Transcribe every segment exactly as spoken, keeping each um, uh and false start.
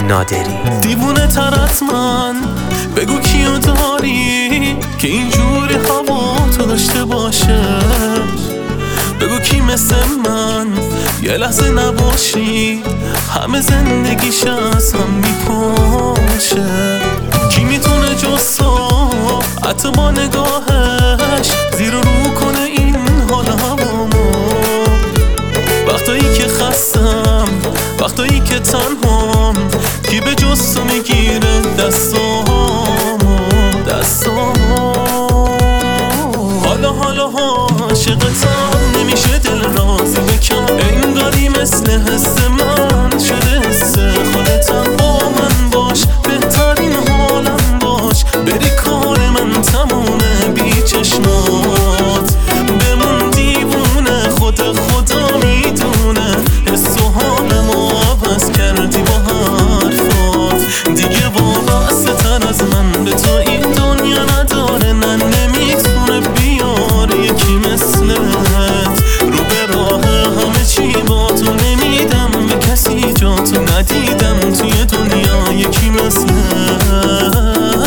نادری. دیوونه ترت من بگو کیو داری که اینجوری هوا تو داشته باشه. بگو کی مثل من یه لحظه نباشی همه زندگیش از هم میپاشه. کی میتونه جز تو حتی با نگاهش زیر و رو کنه این حال هوامو. وقتایی که خستم وقتایی که تنهام کی به جز تو میگیره دستامو دستامو. حالا حالا عاشقتم نمیشه دل راضی بکن. انگاری مثل حس من شده حس خودتم. با من باش بهترین حالم باش. بری کار من تمومه بی چشمات بمون دیوونه. خود خدا میدونه حس و حالمو عوض کردی با حرفات. دیگه وابسته تر از من به تو این دنیا نداره. نه نمیتونه بیاره یکی مثلت رو به راه همه چی با تو. نمیدم به کسی جا تو ندیدم توی دنیا یکی مثلت.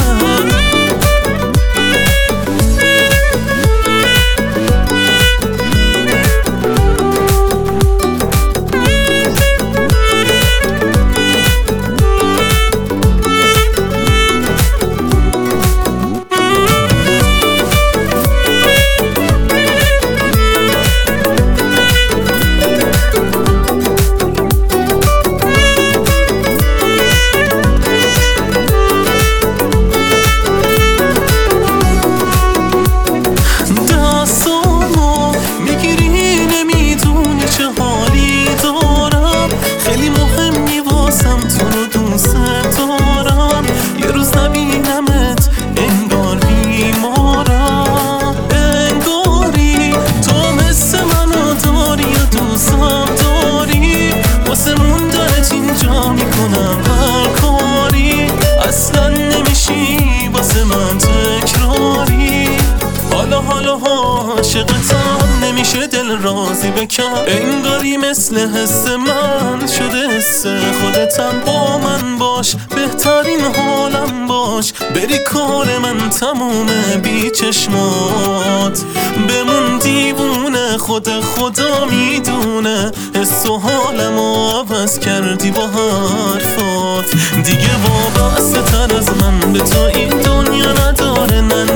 عاشقتم نمیشه دل راضی بکن. انگاری مثل حس من شده حس خودتم. با من باش بهترین حالم باش. بری کار من تمومه بی چشمات بمون دیوونه. خود خدا میدونه حس و حالمو عوض کردی با حرفات. دیگه وابسته تر از من به تو این دنیا نداره. نه